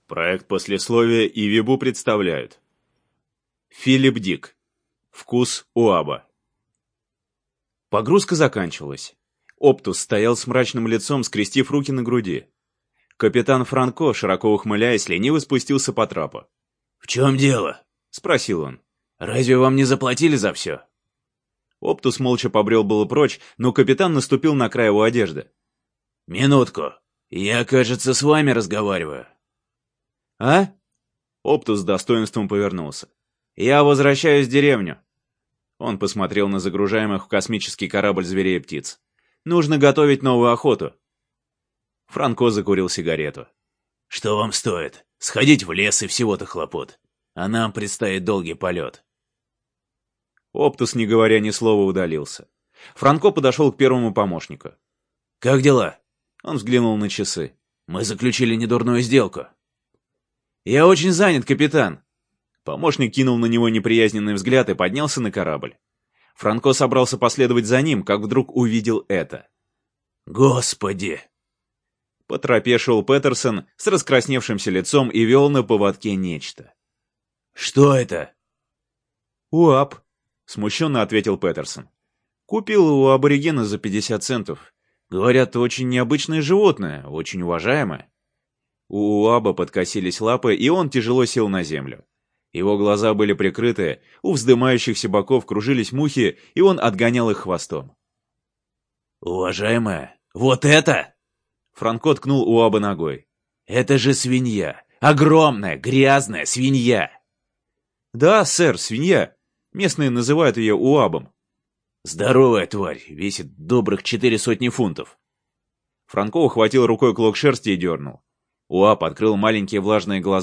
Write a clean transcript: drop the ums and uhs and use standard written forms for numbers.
Проект послесловия и Вибу представляют. Филипп Дик. Вкус УАБа. Погрузка заканчивалась. Оптус стоял с мрачным лицом, скрестив руки на груди. Капитан Франко, широко ухмыляясь, лениво спустился по трапу. «В чем дело?» — спросил он. «Разве вам не заплатили за все?» Оптус молча побрел было прочь, но капитан наступил на край его одежды. «Минутку. Я, кажется, с вами разговариваю». «А?» Оптус с достоинством повернулся. «Я возвращаюсь в деревню». Он посмотрел на загружаемых в космический корабль зверей и птиц. «Нужно готовить новую охоту». Франко закурил сигарету. «Что вам стоит? Сходить в лес и всего-то хлопот. А нам предстоит долгий полет». Оптус, не говоря ни слова, удалился. Франко подошел к первому помощнику. «Как дела?» Он взглянул на часы. «Мы заключили недурную сделку». «Я очень занят, капитан». Помощник кинул на него неприязненный взгляд и поднялся на корабль. Франко собрался последовать за ним, как вдруг увидел это. «Господи!» По тропе шел Петерсон с раскрасневшимся лицом и вел на поводке нечто. «Что это?» «УАБ», — смущенно ответил Петерсон. «Купил у аборигена за 50 центов. Говорят, очень необычное животное, очень уважаемое». У УАБа подкосились лапы, и он тяжело сел на землю. Его глаза были прикрыты, у вздымающихся боков кружились мухи, и он отгонял их хвостом. «Уважаемая, вот это?» Франко ткнул УАБа ногой. «Это же свинья! Огромная, грязная свинья!» «Да, сэр, свинья. Местные называют ее УАБом». «Здоровая тварь, весит добрых 400 фунтов». Франко ухватил рукой клок шерсти и дернул. УАБ открыл маленькие влажные глаза